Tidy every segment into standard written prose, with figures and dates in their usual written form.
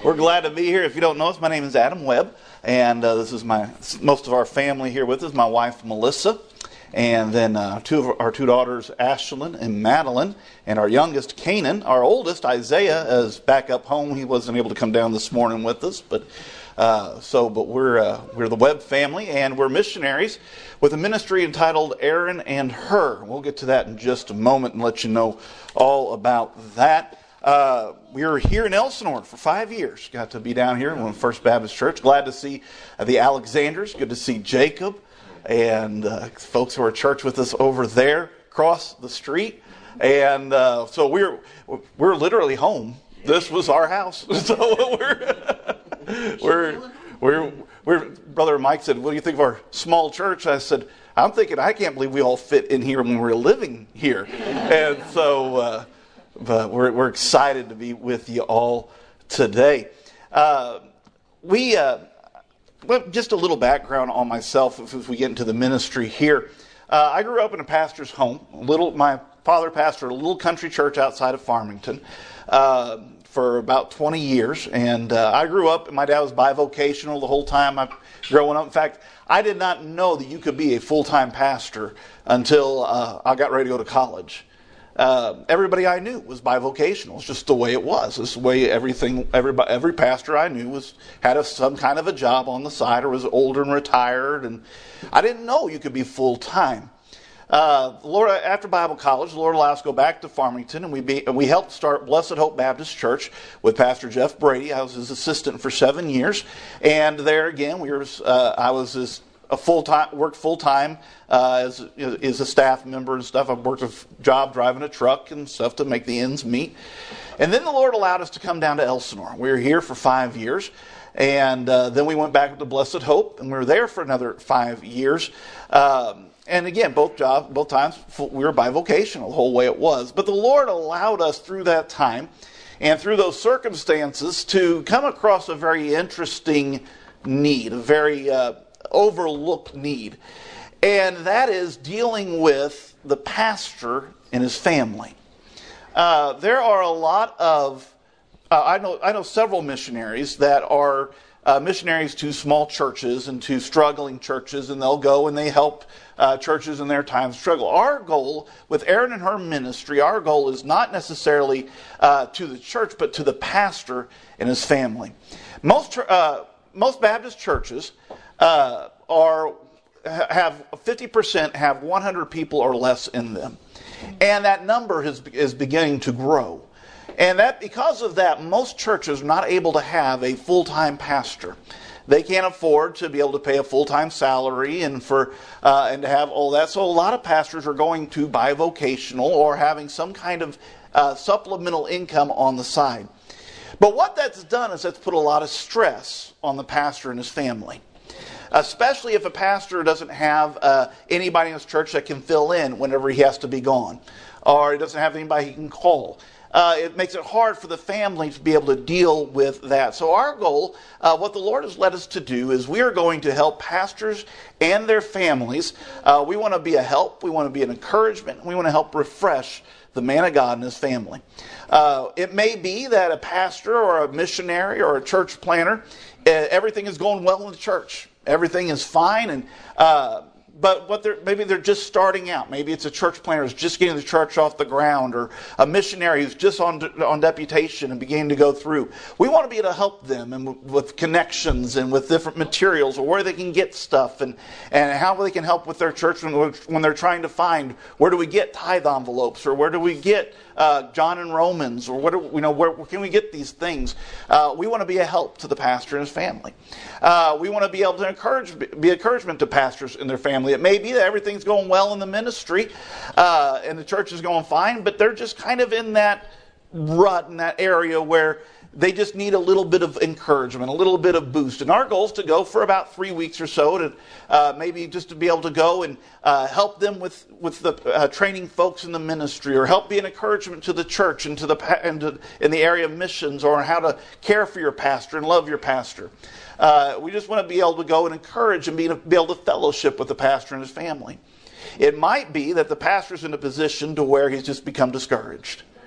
We're glad to be here. If you don't know us, my name is Adam Webb, and this is most of our family here with us. My wife, Melissa, and then our two daughters, Ashlyn and Madeline, and our youngest, Canaan. Our oldest, Isaiah, is back up home. He wasn't able to come down this morning with us, but we're the Webb family, and we're missionaries with a ministry entitled Aaron and Hur. We'll get to that in just a moment and let you know all about that. We were here in Elsinore for 5 years. Got to be down here in First Baptist Church. Glad to see the Alexanders. Good to see Jacob and folks who are at church with us over there across the street. And so we're literally home. This was our house. So we're Brother Mike said, "What do you think of our small church?" I said, "I'm thinking I can't believe we all fit in here when we're living here." And so. But we're excited to be with you all today. Just a little background on myself as we get into the ministry here. I grew up in a pastor's home. My father pastored a little country church outside of Farmington for about 20 years. And I grew up, my dad was bivocational the whole time growing up. In fact, I did not know that you could be a full-time pastor until I got ready to go to college. Everybody I knew was bivocational. It's just the way it was. It's the way every pastor I knew had some kind of a job on the side or was older and retired. And I didn't know you could be full-time. Lord, after Bible college, the Lord allowed us to go back to Farmington, and we helped start Blessed Hope Baptist Church with Pastor Jeff Brady. I was his assistant for 7 years. And there again, I was worked full-time as a staff member and stuff. I worked a job driving a truck and stuff to make the ends meet. And then the Lord allowed us to come down to Elsinore. We were here for 5 years. And then we went back to Blessed Hope, and we were there for another 5 years. And again, both times we were bivocational the whole way it was. But the Lord allowed us through that time and through those circumstances to come across a very interesting need, a very overlooked need, and that is dealing with the pastor and his family. There are a lot of I know several missionaries that are missionaries to small churches and to struggling churches, and they'll go and they help churches in their time of struggle. Our goal with Aaron and Her ministry, our goal is not necessarily to the church, but to the pastor and his family. Most Baptist churches have 50% have 100 people or less in them, and that number is beginning to grow. And that because of that, most churches are not able to have a full-time pastor. They can't afford to be able to pay a full-time salary and to have all that. So a lot of pastors are going to bivocational or having some kind of supplemental income on the side. But what that's done is that's put a lot of stress on the pastor and his family. Especially if a pastor doesn't have anybody in his church that can fill in whenever he has to be gone. Or he doesn't have anybody he can call. It makes it hard for the family to be able to deal with that. So our goal, what the Lord has led us to do, is we are going to help pastors and their families. We want to be a help. We want to be an encouragement. We want to help refresh the man of God and his family. It may be that a pastor or a missionary or a church planter, everything is going well in the church. Everything is fine, but maybe they're just starting out. Maybe it's a church planter who's just getting the church off the ground, or a missionary who's just on deputation and beginning to go through. We want to be able to help them and with connections and with different materials, or where they can get stuff, and how they can help with their church when they're trying to find where do we get tithe envelopes, or where do we get John and Romans, or where can we get these things? We want to be a help to the pastor and his family. We want to be able to be encouragement to pastors and their family. It may be that everything's going well in the ministry and the church is going fine, but they're just kind of in that rut, in that area where they just need a little bit of encouragement, a little bit of boost. And our goal is to go for about 3 weeks or so, to maybe just to be able to go and help them with the training folks in the ministry, or help be an encouragement to the church and in the area of missions, or how to care for your pastor and love your pastor. We just want to be able to go and encourage and be able to fellowship with the pastor and his family. It might be that the pastor's in a position to where he's just become discouraged.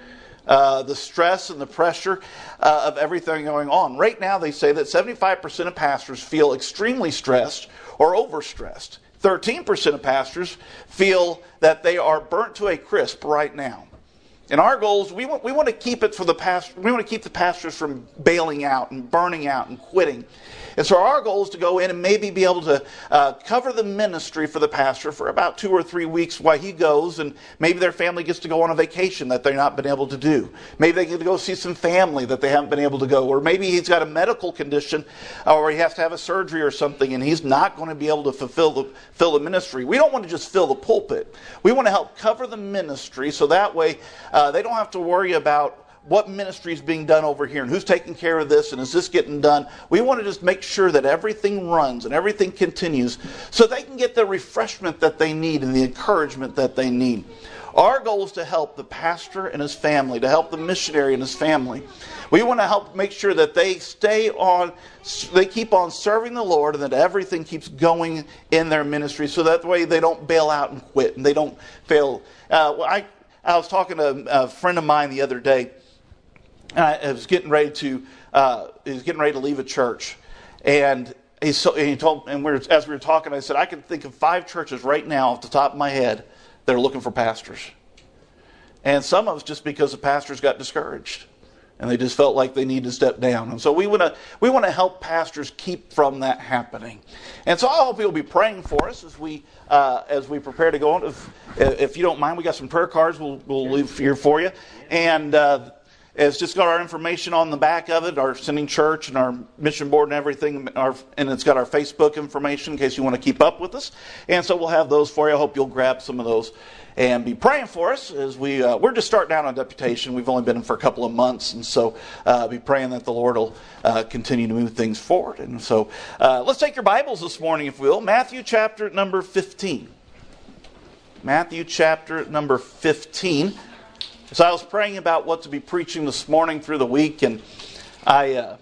the stress and the pressure of everything going on. Right now, they say that 75% of pastors feel extremely stressed or overstressed. 13% of pastors feel that they are burnt to a crisp right now. And our goal is we want to keep it for the pastor. We want to keep the pastors from bailing out and burning out and quitting. And so our goal is to go in and maybe be able to cover the ministry for the pastor for about 2 or 3 weeks while he goes, and maybe their family gets to go on a vacation that they've not been able to do. Maybe they get to go see some family that they haven't been able to go, or maybe he's got a medical condition or he has to have a surgery or something, and he's not going to be able to fill the ministry. We don't want to just fill the pulpit. We want to help cover the ministry so that way they don't have to worry about what ministry is being done over here and who's taking care of this and is this getting done. We want to just make sure that everything runs and everything continues so they can get the refreshment that they need and the encouragement that they need. Our goal is to help the pastor and his family, to help the missionary and his family. We want to help make sure that they keep on serving the Lord and that everything keeps going in their ministry so that way they don't bail out and quit and they don't fail. I was talking to a friend of mine the other day. I was getting ready to leave a church, and as we were talking, I said I can think of 5 churches right now off the top of my head that are looking for pastors, and some of it's just because the pastors got discouraged, and they just felt like they needed to step down. And so we want to help pastors keep from that happening. And so I hope you'll be praying for us as we prepare to go on. If you don't mind, we got some prayer cards we'll leave here for you, and. It's just got our information on the back of it, our sending church and our mission board and everything, and it's got our Facebook information in case you want to keep up with us. And so we'll have those for you. I hope you'll grab some of those and be praying for us as we're just starting out on deputation. We've only been in for a couple of months, and so be praying that the Lord will continue to move things forward. And so let's take your Bibles this morning, if you will. Matthew chapter number 15. Matthew chapter number 15. So I was praying about what to be preaching this morning through the week, and I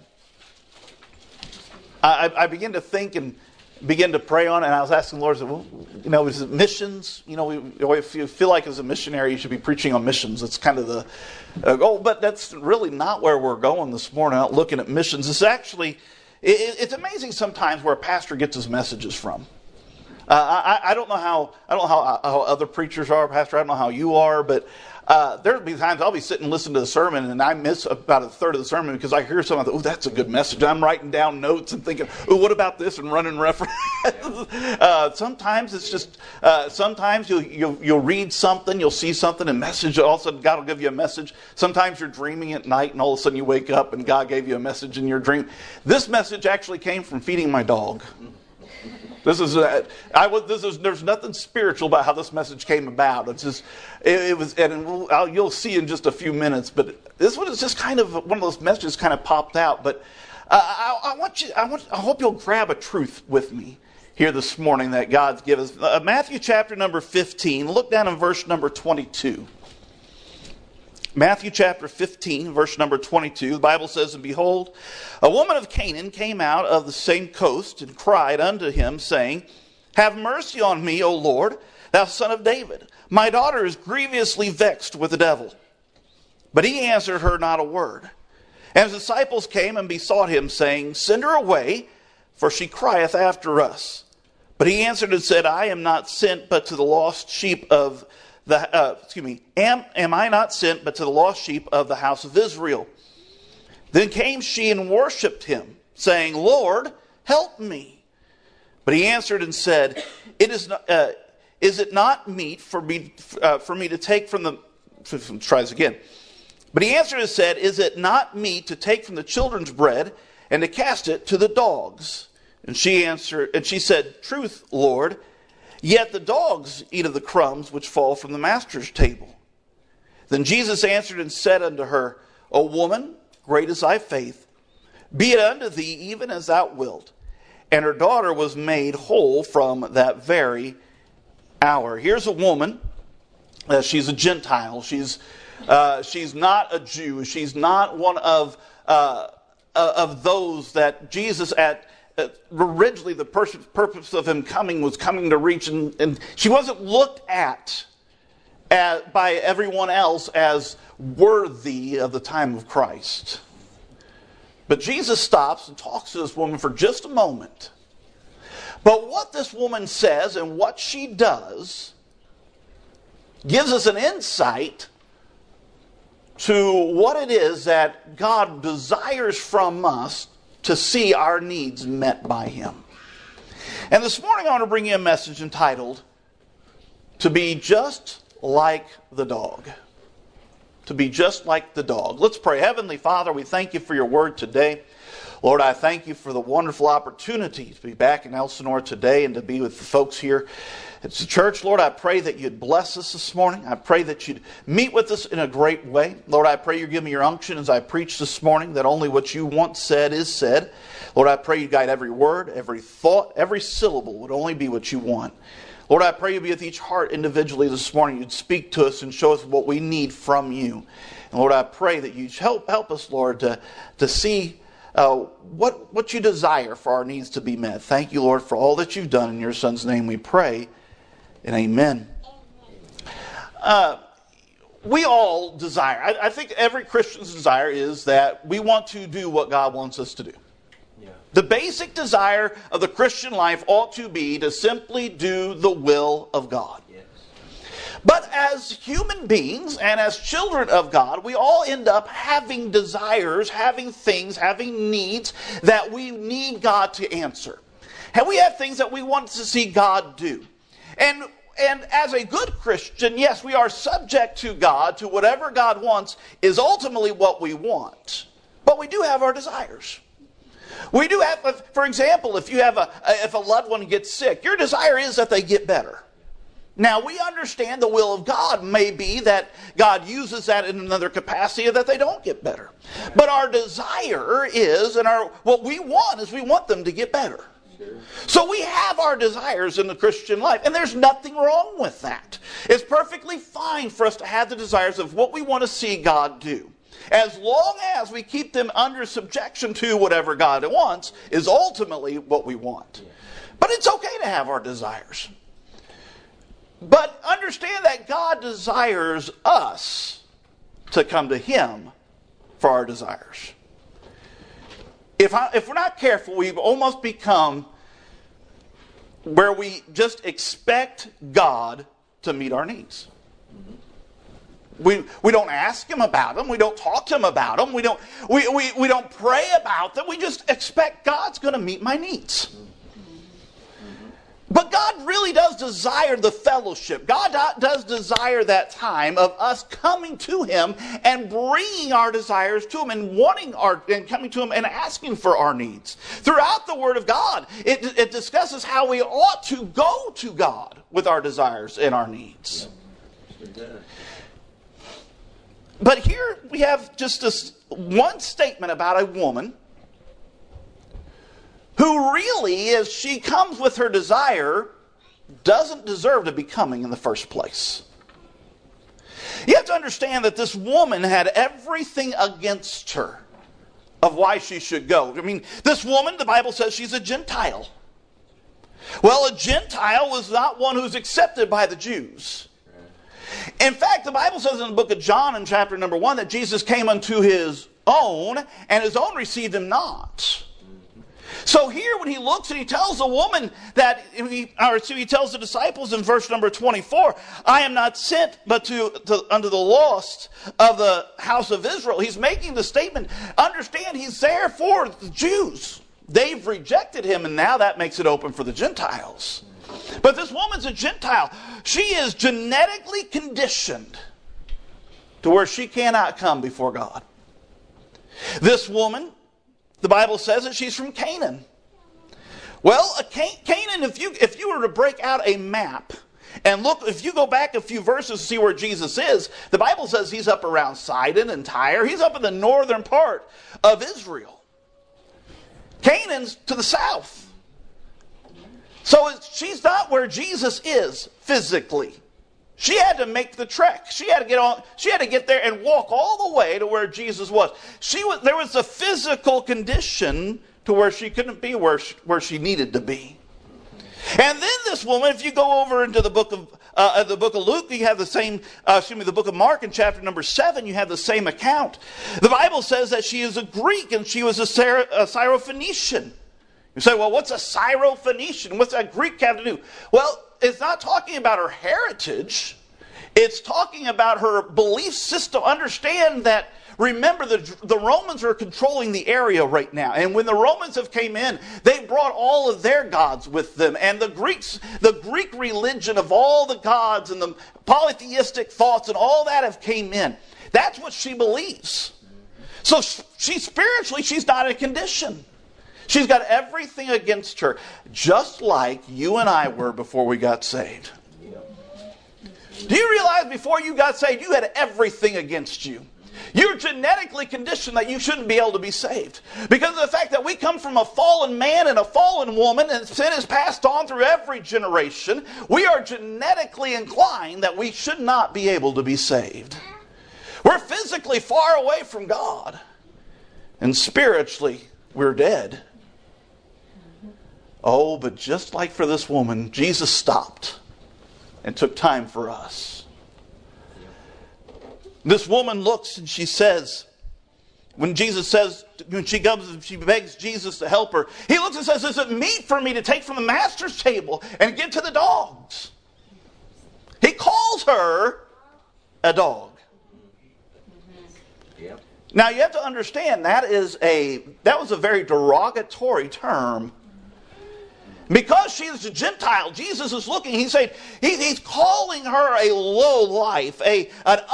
began to think and begin to pray on it, and I was asking the Lord, well, is it missions? If you feel like as a missionary, you should be preaching on missions. That's kind of the goal, but that's really not where we're going this morning, not looking at missions. It's actually, it's amazing sometimes where a pastor gets his messages from. I don't know how other preachers are, Pastor. I don't know how you are, but there'll be times I'll be sitting and listening to the sermon, and I miss about a third of the sermon because I hear something. Oh, that's a good message. I'm writing down notes and thinking, oh, what about this? And running references. Sometimes it's just. Sometimes you'll read something, you'll see something, and message. All of a sudden, God will give you a message. Sometimes you're dreaming at night, and all of a sudden you wake up, and God gave you a message in your dream. This message actually came from feeding my dog. There's nothing spiritual about how this message came about. It's just, you'll see in just a few minutes. But this one is just kind of one of those messages kind of popped out. But I hope you'll grab a truth with me here this morning that God's given us. Matthew chapter number 15. Look down in verse number 22. Matthew chapter 15, verse number 22, the Bible says, "And behold, a woman of Canaan came out of the same coast and cried unto him, saying, Have mercy on me, O Lord, thou son of David. My daughter is grievously vexed with the devil. But he answered her not a word. And his disciples came and besought him, saying, Send her away, for she crieth after us. But he answered and said, I am not sent but to the lost sheep of am I not sent but to the lost sheep of the house of Israel? Then came she and worshipped him, saying, Lord, help me. But he answered and said, Is it not meet for me to take from the... Tries again. But he answered and said, Is it not meet to take from the children's bread and to cast it to the dogs? And she answered, and she said, Truth, Lord. Yet the dogs eat of the crumbs which fall from the master's table. Then Jesus answered and said unto her, O woman, great is thy faith. Be it unto thee even as thou wilt. And her daughter was made whole from that very hour. Here's a woman. She's a Gentile. She's not a Jew. She's not one of those that Jesus originally the purpose of him coming was coming to reach, and she wasn't looked at by everyone else as worthy of the time of Christ. But Jesus stops and talks to this woman for just a moment. But what this woman says and what she does gives us an insight to what it is that God desires from us to see our needs met by Him. And this morning I want to bring you a message entitled, To Be Just Like the Dog. To be just like the dog. Let's pray. Heavenly Father, we thank you for your word today. Lord, I thank you for the wonderful opportunity to be back in Elsinore today and to be with the folks here at the church. Lord, I pray that you'd bless us this morning. I pray that you'd meet with us in a great way. Lord, I pray you give me your unction as I preach this morning, that only what you want said is said. Lord, I pray you guide every word, every thought, every syllable would only be what you want. Lord, I pray you be with each heart individually this morning. You'd speak to us and show us what we need from you. And Lord, I pray that you'd help us, Lord, to see what you desire for our needs to be met. Thank you, Lord, for all that you've done. In your Son's name we pray, and amen. We all desire. I think every Christian's desire is that we want to do what God wants us to do. Yeah. The basic desire of the Christian life ought to be to simply do the will of God. But as human beings and as children of God, we all end up having desires, having things, having needs that we need God to answer. And we have things that we want to see God do. And as a good Christian, yes, we are subject to God, to whatever God wants is ultimately what we want. But we do have our desires. We do have, for example, if a loved one gets sick, your desire is that they get better. Now, we understand the will of God may be that God uses that in another capacity, that they don't get better. But our desire is, and what we want is we want them to get better. So we have our desires in the Christian life, and there's nothing wrong with that. It's perfectly fine for us to have the desires of what we want to see God do. As long as we keep them under subjection to whatever God wants is ultimately what we want. But it's okay to have our desires. But understand that God desires us to come to Him for our desires. If we're not careful, we've almost become where we just expect God to meet our needs. We don't ask Him about them. We don't talk to Him about them. We don't pray about them. We just expect God's going to meet my needs. But God really does desire the fellowship. God does desire that time of us coming to Him and bringing our desires to Him and and coming to Him and asking for our needs. Throughout the Word of God, it discusses how we ought to go to God with our desires and our needs. But here we have just this one statement about a woman who really, as she comes with her desire, doesn't deserve to be coming in the first place. You have to understand that this woman had everything against her of why she should go. I mean, this woman, the Bible says she's a Gentile. Well, a Gentile was not one who's accepted by the Jews. In fact, the Bible says in the book of John in chapter number 1 that Jesus came unto His own, and His own received Him not. So here when He looks and He tells the woman that, He tells the disciples in verse number 24, I am not sent but unto the lost of the house of Israel. He's making the statement, understand He's there for the Jews. They've rejected Him, and now that makes it open for the Gentiles. But this woman's a Gentile. She is genetically conditioned to where she cannot come before God. This woman, the Bible says that she's from Canaan. Well, Canaan, if you were to break out a map and look, if you go back a few verses to see where Jesus is, the Bible says He's up around Sidon and Tyre. He's up in the northern part of Israel. Canaan's to the south. So she's not where Jesus is physically. She had to make the trek. She had to get there and walk all the way to where Jesus was. There was a physical condition to where she couldn't be where she needed to be. And then this woman, if you go over into the book of Luke, you have the same, the book of Mark in chapter number 7, you have the same account. The Bible says that she is a Greek and she was a Syrophoenician. You say, well, what's a Syrophoenician? What's that Greek have to do? Well, it's not talking about her heritage. It's talking about her belief system. Understand that, remember, the Romans are controlling the area right now. And when the Romans have came in, they brought all of their gods with them. And the Greek religion of all the gods and the polytheistic thoughts and all that have came in. That's what she believes. So spiritually, she's not in condition. She's got everything against her, just like you and I were before we got saved. Do you realize before you got saved, you had everything against you? You're genetically conditioned that you shouldn't be able to be saved. Because of the fact that we come from a fallen man and a fallen woman, and sin is passed on through every generation, we are genetically inclined that we should not be able to be saved. We're physically far away from God. And spiritually, we're dead. Oh, but just like for this woman, Jesus stopped and took time for us. This woman looks and she says, when she comes and she begs Jesus to help her, he looks and says, is it meet for me to take from the master's table and give to the dogs? He calls her a dog. Yep. Now you have to understand that was a very derogatory term. Because she is a Gentile, Jesus is looking, he's saying, he's calling her a low life, a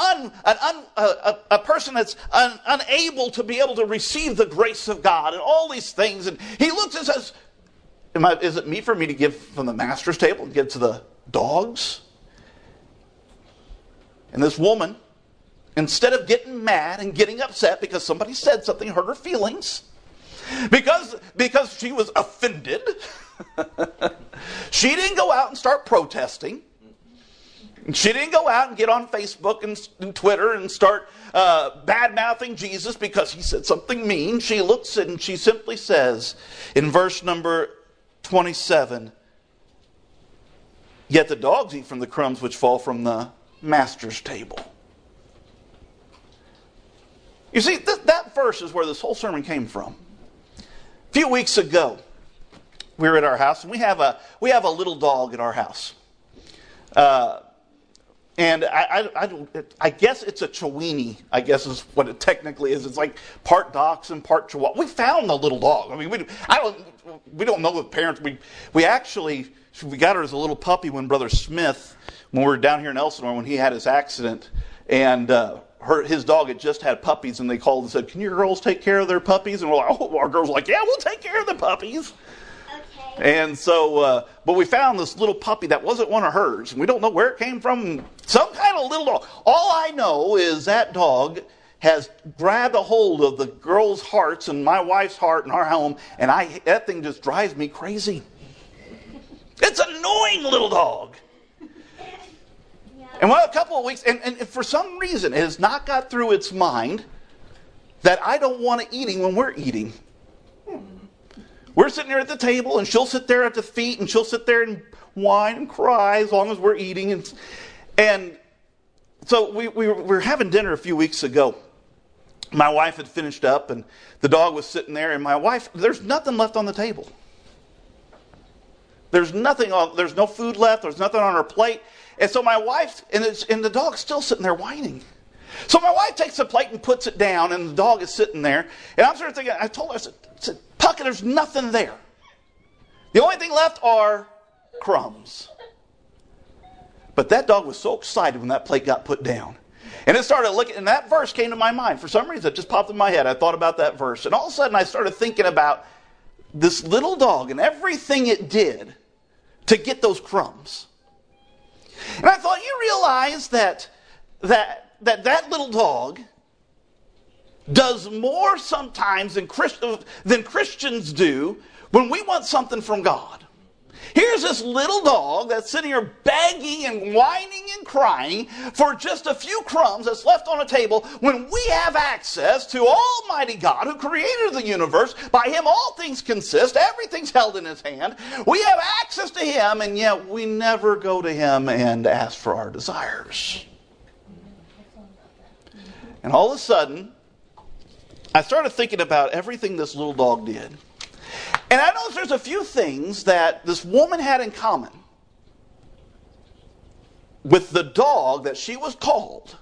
person that's unable to be able to receive the grace of God and all these things. And he looks and says, is it meet for me to give from the master's table and give to the dogs? And this woman, instead of getting mad and getting upset because somebody said something, hurt her feelings, because she was offended, she didn't go out and start protesting. She didn't go out and get on Facebook and Twitter and start bad-mouthing Jesus because he said something mean. She looks and she simply says in verse number 27, yet the dogs eat from the crumbs which fall from the master's table. You see, that verse is where this whole sermon came from. A few weeks ago, we were at our house, and we have a little dog at our house, and I guess it's a Chiweenie. I guess is what it technically is. It's like part Dachshund, part Chihuahua. We found the little dog. I mean, we don't know the parents. We got her as a little puppy when Brother Smith, when we were down here in Elsinore, when he had his accident, and his dog had just had puppies, and they called and said, "Can your girls take care of their puppies?" And we're like, "Oh," our girls were like, "Yeah, we'll take care of the puppies." And so, but we found this little puppy that wasn't one of hers. And we don't know where it came from. Some kind of little dog. All I know is that dog has grabbed a hold of the girls' hearts and my wife's heart in our home. And that thing just drives me crazy. It's an annoying little dog. And a couple of weeks, and for some reason, it has not got through its mind that I don't want to eat him when we're eating. We're sitting there at the table, and she'll sit there at the feet, and she'll sit there and whine and cry as long as we're eating. And so we were having dinner a few weeks ago. My wife had finished up, and the dog was sitting there, and there's nothing left on the table. There's no food left, there's nothing on her plate. And so my wife, and the dog's still sitting there whining. So my wife takes the plate and puts it down, and the dog is sitting there. And I'm sort of thinking, I told her, I said, Puck, there's nothing there. The only thing left are crumbs. But that dog was so excited when that plate got put down. And it started looking, and that verse came to my mind. For some reason, it just popped in my head. I thought about that verse. And all of a sudden, I started thinking about this little dog and everything it did to get those crumbs. And I thought, you realize that little dog does more sometimes than Christians do when we want something from God. Here's this little dog that's sitting here begging and whining and crying for just a few crumbs that's left on a table when we have access to Almighty God who created the universe. By Him all things consist. Everything's held in His hand. We have access to Him, and yet we never go to Him and ask for our desires. And all of a sudden, I started thinking about everything this little dog did. And I noticed there's a few things that this woman had in common with the dog that she was called.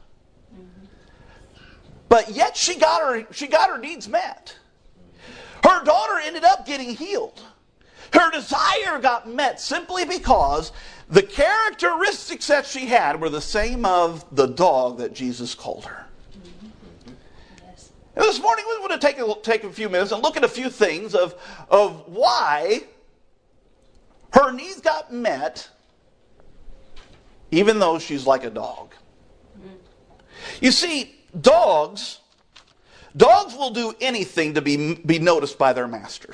But yet she got her needs met. Her daughter ended up getting healed. Her desire got met simply because the characteristics that she had were the same of the dog that Jesus called her. And this morning we want to take a few minutes and look at a few things of why her needs got met even though she's like a dog. You see, dogs will do anything to be noticed by their master.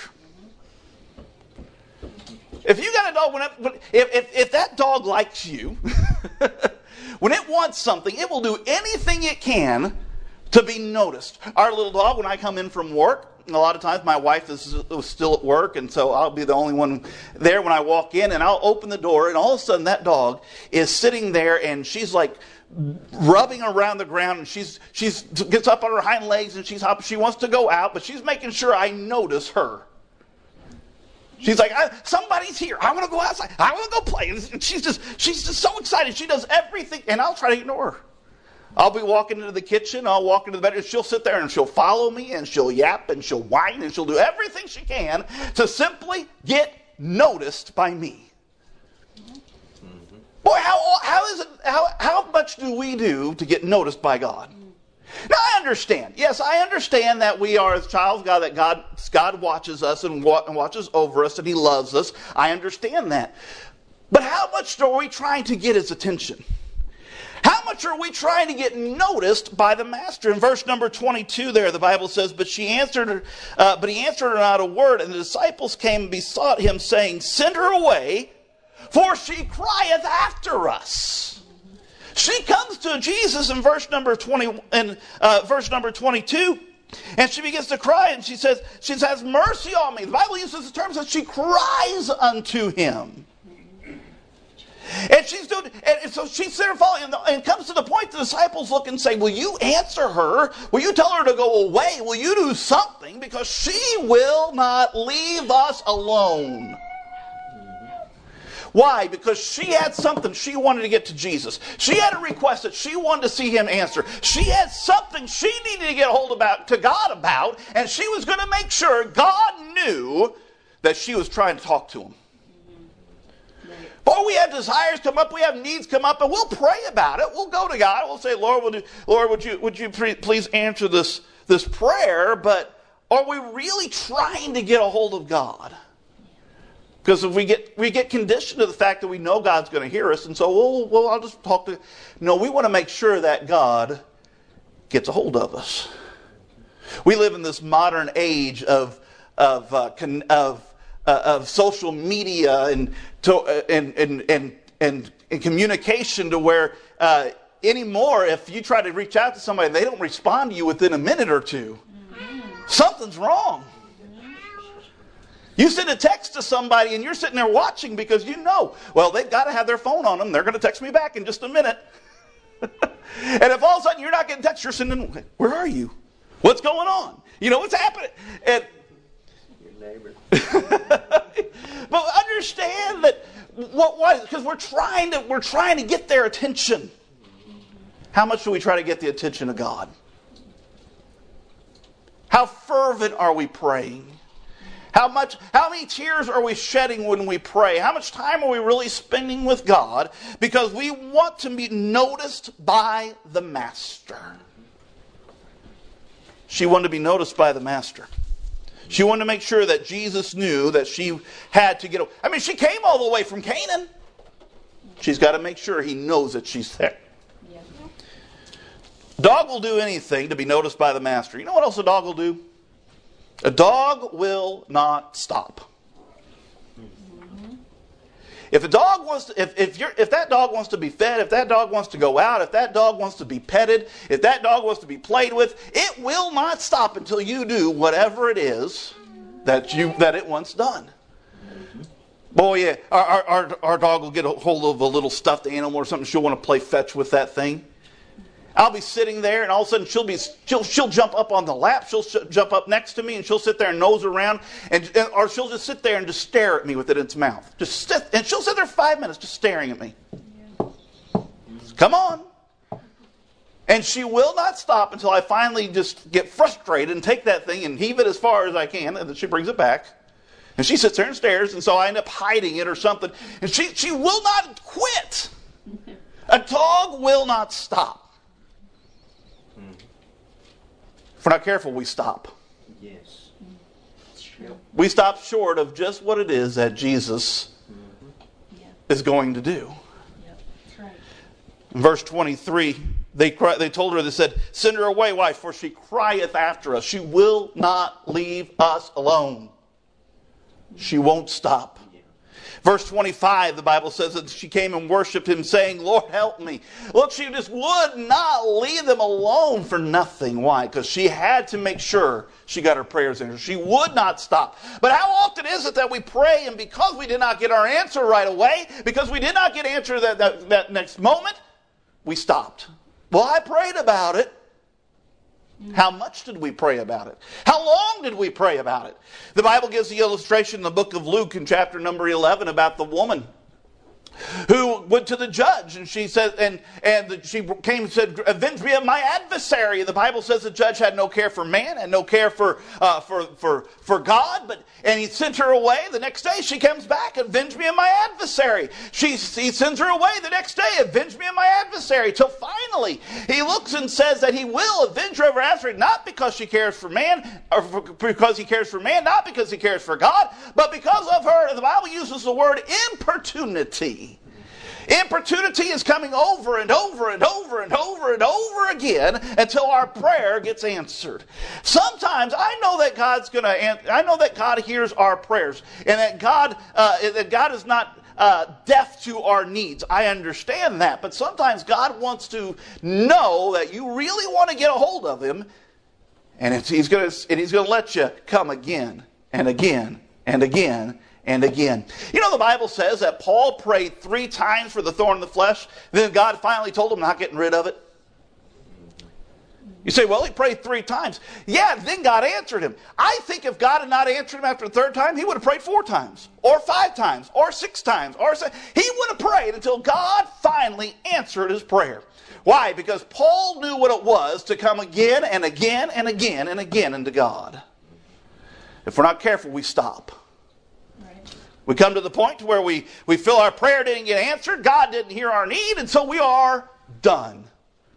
If you got a dog, if that dog likes you, when it wants something, it will do anything it can to be noticed. Our little dog, when I come in from work, a lot of times my wife is still at work, and so I'll be the only one there when I walk in, and I'll open the door, and all of a sudden that dog is sitting there, and she's like rubbing around the ground, and she gets up on her hind legs, and she wants to go out, but she's making sure I notice her. She's like, somebody's here. I want to go outside. I want to go play. And she's just so excited. She does everything, and I'll try to ignore her. I'll be walking into the kitchen, I'll walk into the bedroom, she'll sit there and she'll follow me, and she'll yap, and she'll whine, and she'll do everything she can to simply get noticed by me. Boy, how much do we do to get noticed by God? Now I understand. Yes, I understand that we are as child of God, that God watches us and watches over us, and He loves us. I understand that. But how much are we trying to get His attention? How much are we trying to get noticed by the Master? In verse number 22 there, the Bible says, but he answered her not a word, and the disciples came and besought Him, saying, send her away, for she crieth after us. She comes to Jesus in verse number 22, and she begins to cry, and she says, mercy on me. The Bible uses the term that she cries unto Him. And so she's there following, and comes to the point the disciples look and say, will you answer her? Will you tell her to go away? Will you do something? Because she will not leave us alone. Why? Because she had something she wanted to get to Jesus. She had a request that she wanted to see Him answer. She had something she needed to get a hold to God about, and she was going to make sure God knew that she was trying to talk to Him. Boy, we have desires come up, we have needs come up, and we'll pray about it. We'll go to God. We'll say, Lord, would you please answer this prayer? But are we really trying to get a hold of God? Because if we get conditioned to the fact that we know God's going to hear us, and so I'll just talk to. No, we want to make sure that God gets a hold of us. We live in this modern age of social media and communication, to where anymore, if you try to reach out to somebody and they don't respond to you within a minute or two, something's wrong. You send a text to somebody and you're sitting there watching because you know, well, they've got to have their phone on them. They're going to text me back in just a minute. And if all of a sudden you're not getting text, you're sending, where are you? What's going on? You know, what's happening? And your neighbor. But understand that why? Because we're trying to get their attention. How much do we try to get the attention of God? How fervent are we praying? How many tears are we shedding when we pray? How much time are we really spending with God? Because we want to be noticed by the Master. She wanted to be noticed by the Master. She wanted to make sure that Jesus knew that she had to get away. I mean, she came all the way from Canaan. She's got to make sure He knows that she's there. Yeah. Dog will do anything to be noticed by the Master. You know what else a dog will do? A dog will not stop. If a dog wants to, if that dog wants to be fed, if that dog wants to go out, if that dog wants to be petted, if that dog wants to be played with, it will not stop until you do whatever it is that it wants done. Boy, yeah, our dog will get a hold of a little stuffed animal or something. She'll want to play fetch with that thing. I'll be sitting there, and all of a sudden she'll jump up on the lap. She'll jump up next to me, and she'll sit there and nose around, or she'll just sit there and just stare at me with it in its mouth. And she'll sit there 5 minutes just staring at me. Yeah. Come on. And she will not stop until I finally just get frustrated and take that thing and heave it as far as I can, and then she brings it back. And she sits there and stares, and so I end up hiding it or something. And she will not quit. A dog will not stop. If we're not careful, we stop. Yes. We stop short of just what it is that Jesus is going to do. Yep. That's right. In verse 23, they told her, they said, "Send her away, wife, for she crieth after us. She will not leave us alone." She won't stop. Verse 25, the Bible says that she came and worshipped him, saying, "Lord, help me." Look, she just would not leave them alone for nothing. Why? Because she had to make sure she got her prayers answered. She would not stop. But how often is it that we pray, and because we did not get our answer right away, because we did not get answer that next moment, we stopped? Well, I prayed about it. How much did we pray about it? How long did we pray about it? The Bible gives the illustration in the book of Luke in chapter number 11 about the woman who went to the judge, and she said, she came and said, "Avenge me of my adversary." The Bible says the judge had no care for man and no care for God, and he sent her away. The next day she comes back, "Avenge me of my adversary." He sends her away the next day, "Avenge me of my adversary," till finally he looks and says that he will avenge her of her adversary, not because she cares for man, or because he cares for man, not because he cares for God, but because of her. The Bible uses the word importunity. Importunity is coming over and over and over and over and over again until our prayer gets answered. Sometimes I know that I know that God hears our prayers, and that God is not deaf to our needs. I understand that, but sometimes God wants to know that you really want to get a hold of Him, and He's going to let you come again and again and again and again. You know, the Bible says that Paul prayed 3 times for the thorn in the flesh. Then God finally told him not getting rid of it. You say, well, he prayed 3 times. Yeah, then God answered him. I think if God had not answered him after the 3rd time, he would have prayed 4 times, or 5 times, or 6 times, he would have prayed until God finally answered his prayer. Why? Because Paul knew what it was to come again and again and again and again into God. If we're not careful, we stop. We come to the point where we feel our prayer didn't get answered, God didn't hear our need, and so we are done.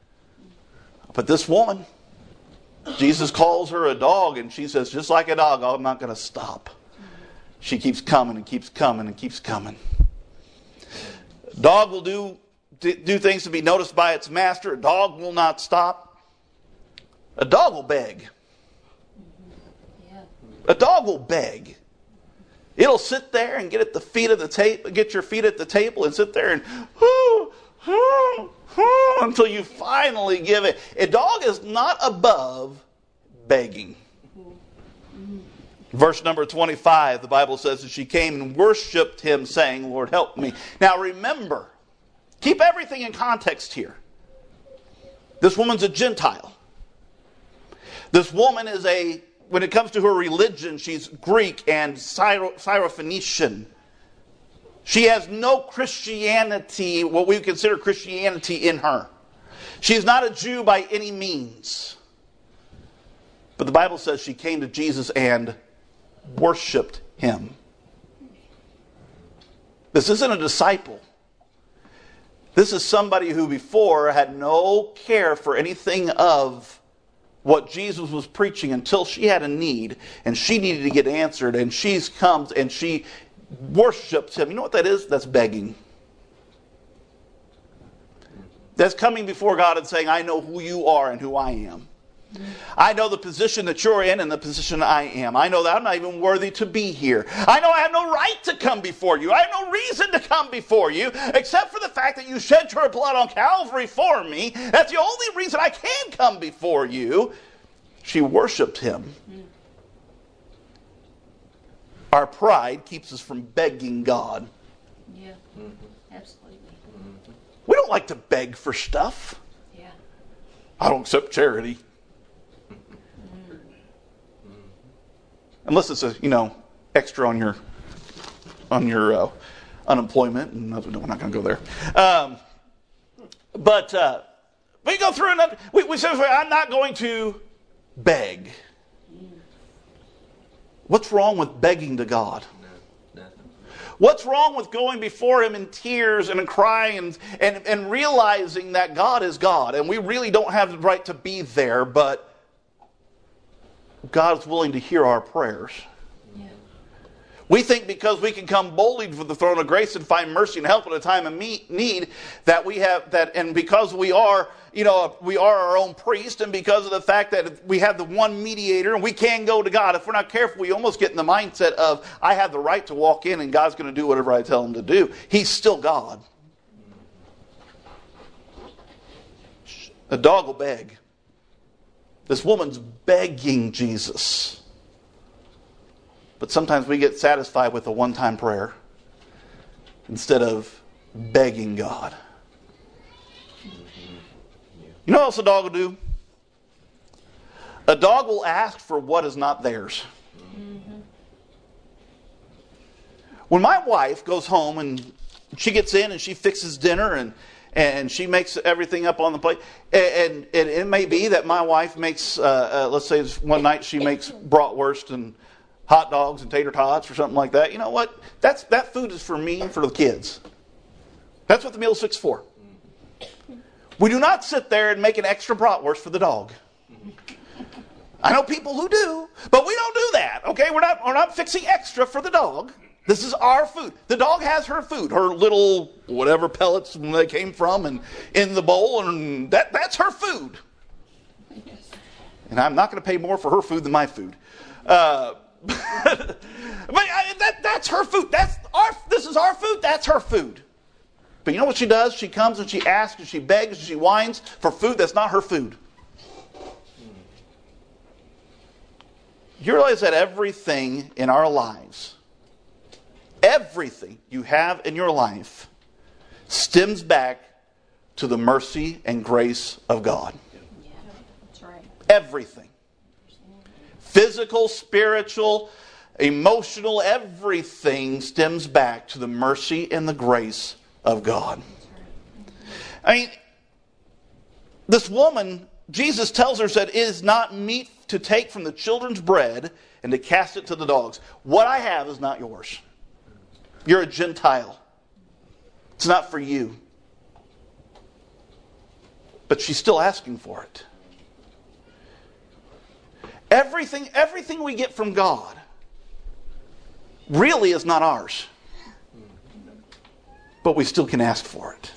But this woman, Jesus calls her a dog, and she says, just like a dog, I'm not going to stop. She keeps coming and keeps coming and keeps coming. A dog will do things to be noticed by its master. A dog will not stop. A dog will beg. A dog will beg. It'll sit there and get your feet at the table and sit there and until you finally give it. A dog is not above begging. Verse number 25, the Bible says that she came and worshipped him, saying, "Lord, help me." Now remember, keep everything in context here. This woman's a Gentile. This woman is when it comes to her religion, she's Greek and Syrophoenician. She has no Christianity, what we would consider Christianity, in her. She's not a Jew by any means. But the Bible says she came to Jesus and worshipped him. This isn't a disciple. This is somebody who before had no care for anything of what Jesus was preaching until she had a need and she needed to get answered, and she comes and she worships him. You know what that is? That's begging. That's coming before God and saying, I know who you are and who I am. I know the position that you're in and the position I am. I know that I'm not even worthy to be here. I know I have no right to come before you. I have no reason to come before you except for the fact that you shed your blood on Calvary for me. That's the only reason I can come before you. She worshiped him. Our pride keeps us from begging God. Yeah, absolutely. We don't like to beg for stuff. Yeah. I don't accept charity. Unless it's extra on your unemployment, and we're not going to go there. But we go through and we say, I'm not going to beg. What's wrong with begging to God? Nothing. What's wrong with going before him in tears and crying and realizing that God is God and we really don't have the right to be there, but God's willing to hear our prayers. Yeah. We think because we can come boldly to the throne of grace and find mercy and help in a time of need that we have that, and because we are our own priest, and because of the fact that we have the one mediator and we can go to God. If we're not careful, we almost get in the mindset of I have the right to walk in and God's going to do whatever I tell him to do. He's still God. A dog will beg. This woman's begging Jesus. But sometimes we get satisfied with a one-time prayer instead of begging God. You know what else a dog will do? A dog will ask for what is not theirs. When my wife goes home and she gets in and she fixes dinner and she makes everything up on the plate. And it may be that my wife makes, let's say one night she makes bratwurst and hot dogs and tater tots or something like that. You know what? That food is for me and for the kids. That's what the meal's fixed for. We do not sit there and make an extra bratwurst for the dog. I know people who do, but we don't do that. Okay, we're not fixing extra for the dog. This is our food. The dog has her food, her little whatever pellets they came from, and in the bowl, and that's her food. And I'm not going to pay more for her food than my food. But that's her food. This is our food. That's her food. But you know what she does? She comes and she asks and she begs and she whines for food that's not her food. You realize that everything in our lives, everything you have in your life stems back to the mercy and grace of God. Yeah, that's right. Everything. Physical, spiritual, emotional, everything stems back to the mercy and the grace of God. I mean, this woman, Jesus tells her that it is not meet to take from the children's bread and to cast it to the dogs. What I have is not yours. You're a Gentile. It's not for you. But she's still asking for it. Everything we get from God really is not ours. But we still can ask for it.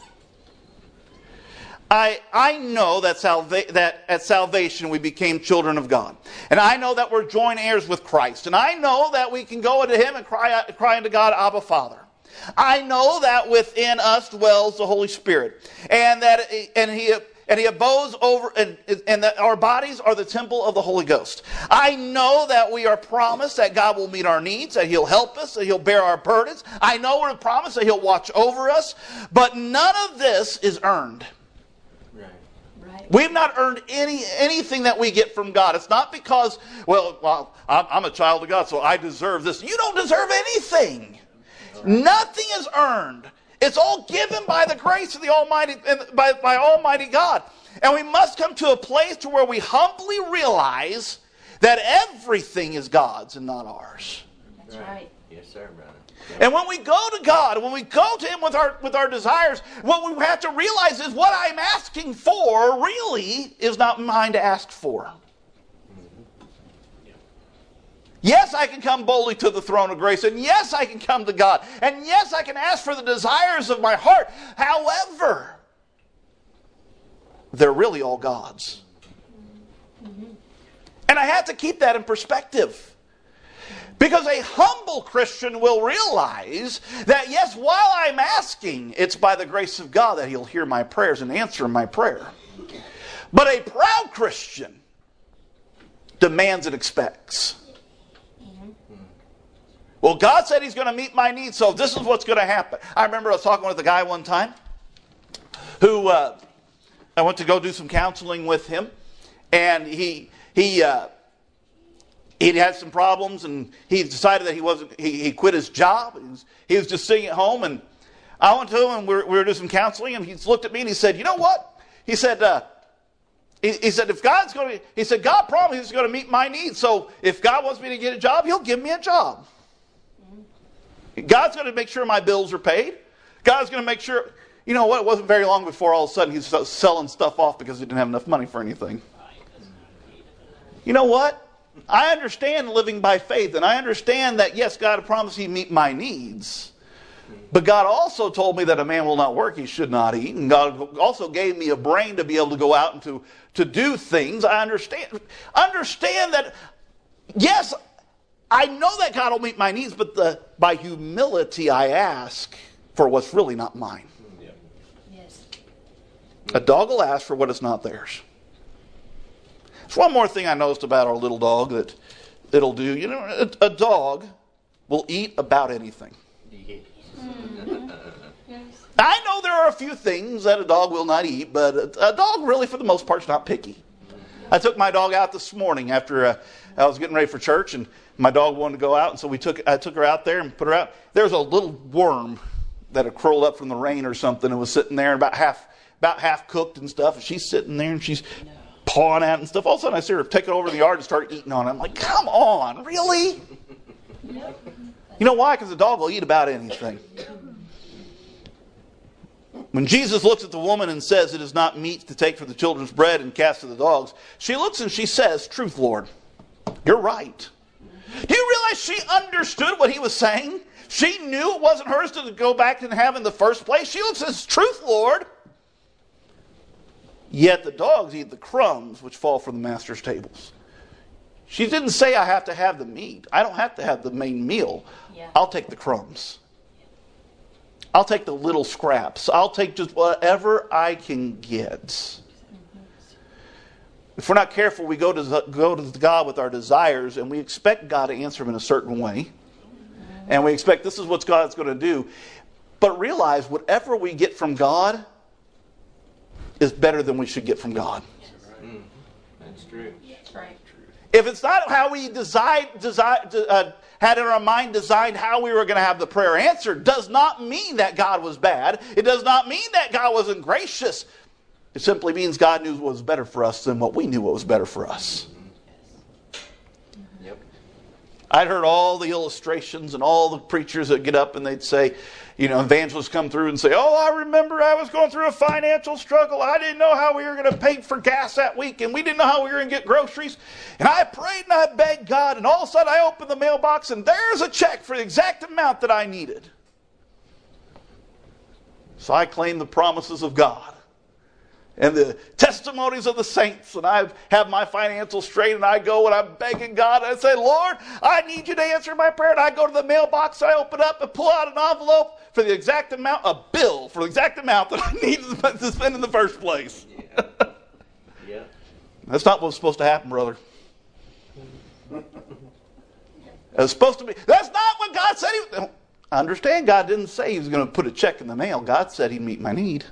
I know that at salvation we became children of God. And I know that we're joint heirs with Christ. And I know that we can go into Him and cry unto God, Abba, Father. I know that within us dwells the Holy Spirit. And He abodes over, and that our bodies are the temple of the Holy Ghost. I know that we are promised that God will meet our needs, that He'll help us, that He'll bear our burdens. I know we're promised that He'll watch over us. But none of this is earned. We've not earned anything that we get from God. It's not because, well, I'm a child of God, so I deserve this. You don't deserve anything. Nothing is earned. It's all given by the grace of the Almighty, by Almighty God. And we must come to a place to where we humbly realize that everything is God's and not ours. That's right. Yes, sir, brother. And when we go to God, when we go to Him with our desires, what we have to realize is what I'm asking for really is not mine to ask for. Yes, I can come boldly to the throne of grace, and yes, I can come to God, and yes, I can ask for the desires of my heart. However, they're really all God's. And I have to keep that in perspective. Because a humble Christian will realize that, yes, while I'm asking, it's by the grace of God that He'll hear my prayers and answer my prayer. But a proud Christian demands and expects. Well, God said He's going to meet my needs, so this is what's going to happen. I remember I was talking with a guy one time who I went to go do some counseling with him, and he had some problems, and he decided that he quit his job. He was just sitting at home, and I went to him, and we were doing some counseling, and he looked at me and he said, "You know what?" He said, he said, "If God's going to," he said, "God promised He's going to meet my needs. So if God wants me to get a job, He'll give me a job. God's going to make sure my bills are paid. God's going to make sure." You know what? It wasn't very long before all of a sudden he's selling stuff off because he didn't have enough money for anything. You know what? I understand living by faith, and I understand that, yes, God promised He'd meet my needs. But God also told me that a man will not work, he should not eat. And God also gave me a brain to be able to go out and to do things. I understand that, yes, I know that God will meet my needs, but by humility I ask for what's really not mine. Yes. A dog will ask for what is not theirs. There's one more thing I noticed about our little dog that it'll do. You know, a dog will eat about anything. I know there are a few things that a dog will not eat, but a dog really, for the most part, is not picky. I took my dog out this morning after I was getting ready for church, and my dog wanted to go out, and so I took her out there and put her out. There was a little worm that had curled up from the rain or something and was sitting there about half cooked and stuff, and she's sitting there and she's pawing at it and stuff. All of a sudden I see her take it over to the yard and start eating on it. I'm like, come on, really? You know why? Because the dog will eat about anything. When Jesus looks at the woman and says, "It is not meet to take from the children's bread and cast to the dogs," she looks and she says, "Truth, Lord. You're right." Do you realize she understood what He was saying? She knew it wasn't hers to go back and have in the first place. She looks and says, "Truth, Lord." Yet the dogs eat the crumbs which fall from the master's tables. She didn't say, "I have to have the meat. I don't have to have the main meal. Yeah. I'll take the crumbs. I'll take the little scraps. I'll take just whatever I can get." If we're not careful, we go to God with our desires, and we expect God to answer them in a certain way. And we expect this is what God's going to do. But realize whatever we get from God is better than we should get from God. That's true. That's right. If it's not how we had in our mind designed how we were going to have the prayer answered, does not mean that God was bad. It does not mean that God wasn't gracious. It simply means God knew what was better for us than what we knew what was better for us. Yep. I'd heard all the illustrations and all the preachers that get up and they'd say, you know, evangelists come through and say, "Oh, I remember I was going through a financial struggle. I didn't know how we were going to pay for gas that week, and we didn't know how we were going to get groceries. And I prayed and I begged God, and all of a sudden I opened the mailbox and there's a check for the exact amount that I needed. So I claimed the promises of God and the testimonies of the saints, and I have my financial straight, and I go and I'm begging God, and I say, "Lord, I need you to answer my prayer." And I go to the mailbox, I open up and pull out an envelope for the exact amount, a bill for the exact amount that I needed to spend in the first place. Yeah. Yeah. That's not what's supposed to happen, brother. It's supposed to be. That's not what God said. I understand God didn't say He was going to put a check in the mail. God said He'd meet my need.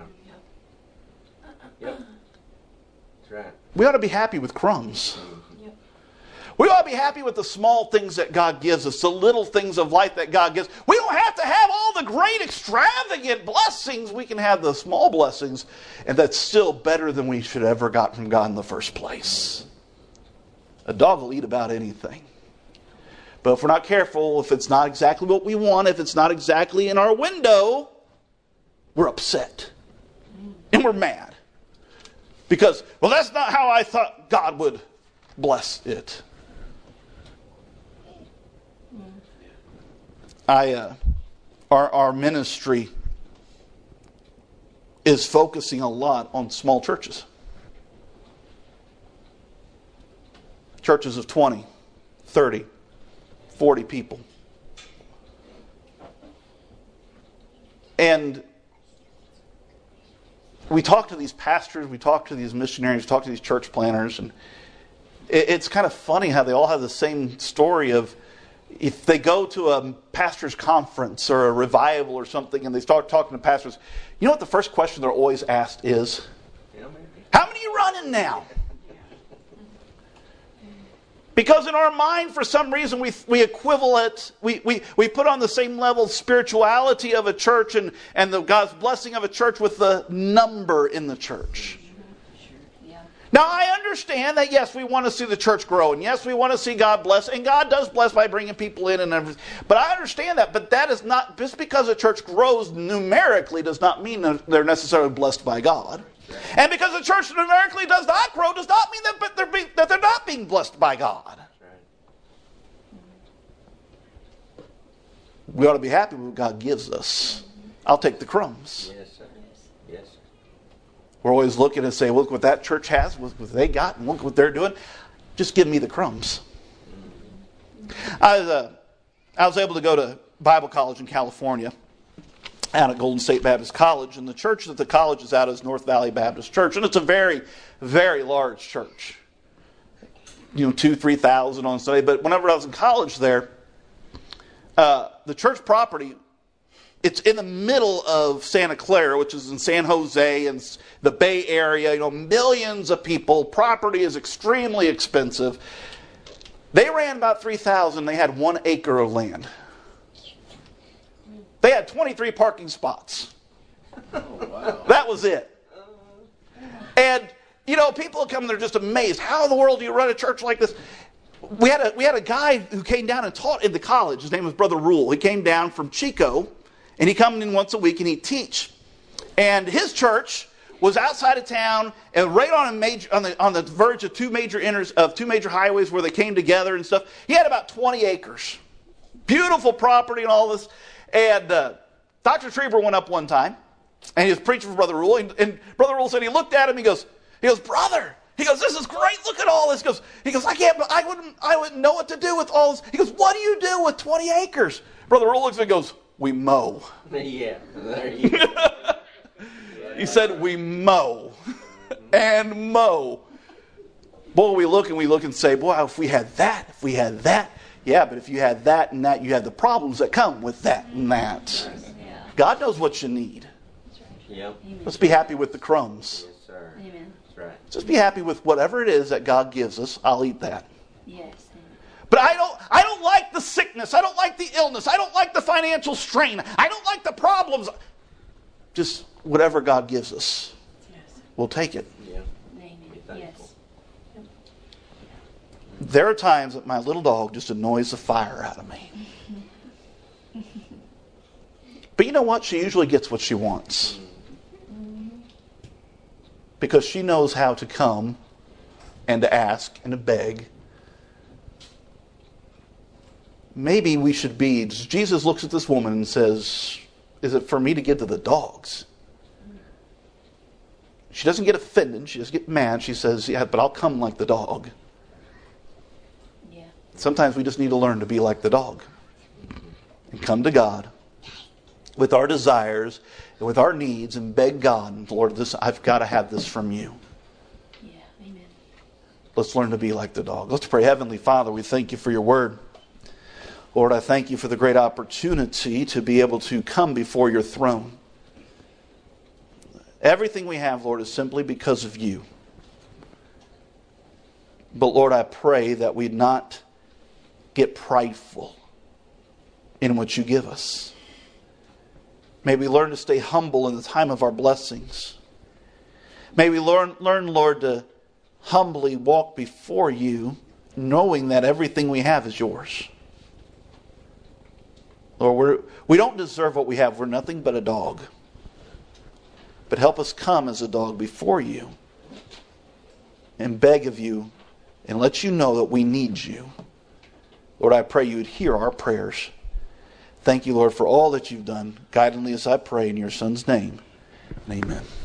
Yep. That's right. We ought to be happy with crumbs. Yep. We ought to be happy with the small things that God gives us, the little things of life that God gives. We don't have to have all the great extravagant blessings. We can have the small blessings, and that's still better than we should have ever got from God in the first place. A dog will eat about anything. But if we're not careful, if it's not exactly what we want, if it's not exactly in our window, we're upset. And we're mad. Because, well, that's not how I thought God would bless it. Our ministry is focusing a lot on small churches. churches of 20, 30, 40 people. And we talk to these pastors, we talk to these missionaries, we talk to these church planners, and it's kind of funny how they all have the same story of if they go to a pastor's conference or a revival or something and they start talking to pastors, you know what the first question they're always asked is? How many are you running now? Because in our mind, for some reason, we equivalent, we put on the same level of spirituality of a church and the God's blessing of a church with the number in the church. Now, I understand that, yes, we want to see the church grow, and yes, we want to see God bless, and God does bless by bringing people in and everything. But I understand that, but that is not, just because a church grows numerically does not mean that they're necessarily blessed by God. And because the church numerically does not grow does not mean that they're not being blessed by God. We ought to be happy with what God gives us. I'll take the crumbs. Yes, sir. Yes, sir. We're always looking and say, look what that church has, look what they got, and look what they're doing. Just give me the crumbs. I was able to go to Bible college in California, out at Golden State Baptist College, and the church that the college is out is North Valley Baptist Church, and it's a very, very large church. 2,000-3,000 on Sunday. But whenever I was in college there, the church property, it's in the middle of Santa Clara, which is in San Jose and the Bay Area. Millions of people. Property is extremely expensive. They ran about 3,000. They had 1 acre of land. They had 23 parking spots. Oh, wow. That was it. And, people come and they're just amazed. How in the world do you run a church like this? We had a guy who came down and taught in the college. His name was Brother Rule. He came down from Chico, and he come in once a week and he'd teach. And his church was outside of town and right on the verge of two major highways where they came together and stuff. He had about 20 acres. Beautiful property and all this. And Dr. Trieber went up one time, and he was preaching for Brother Rule. And Brother Rule said he looked at him. He goes, brother. He goes, this is great. Look at all this. He goes, I wouldn't know what to do with all this. He goes, what do you do with 20 acres? Brother Rule looks at him and goes, we mow. Yeah, there you go. He said, we mow and mow. Boy, we look and say, boy, if we had that. Yeah, but if you had that and that, you had the problems that come with that and that. Yeah. God knows what you need. Yep. Let's be happy with the crumbs. Yes, sir. Amen. That's right. Just be happy with whatever it is that God gives us. I'll eat that. Yes. But I don't like the sickness. I don't like the illness. I don't like the financial strain. I don't like the problems. Just whatever God gives us, we'll take it. Yeah. Amen. Be thankful. Yes. There are times that my little dog just annoys the fire out of me. But you know what? She usually gets what she wants. Because she knows how to come and to ask and to beg. Maybe we should be, Jesus looks at this woman and says, is it for me to give to the dogs? She doesn't get offended. She doesn't get mad. She says, yeah, but I'll come like the dog. Yeah. Sometimes we just need to learn to be like the dog. And come to God with our desires and with our needs and beg God, Lord, I've got to have this from you. Yeah. Amen. Let's learn to be like the dog. Let's pray. Heavenly Father, we thank you for your word. Lord, I thank you for the great opportunity to be able to come before your throne. Everything we have, Lord, is simply because of you. But Lord, I pray that we not get prideful in what you give us. May we learn to stay humble in the time of our blessings. May we learn, Lord, to humbly walk before you, knowing that everything we have is yours. Lord, we don't deserve what we have. We're nothing but a dog. But help us come as a dog before you and beg of you and let you know that we need you. Lord, I pray you would hear our prayers. Thank you, Lord, for all that you've done. Guide and lead us, I pray, in your Son's name. Amen.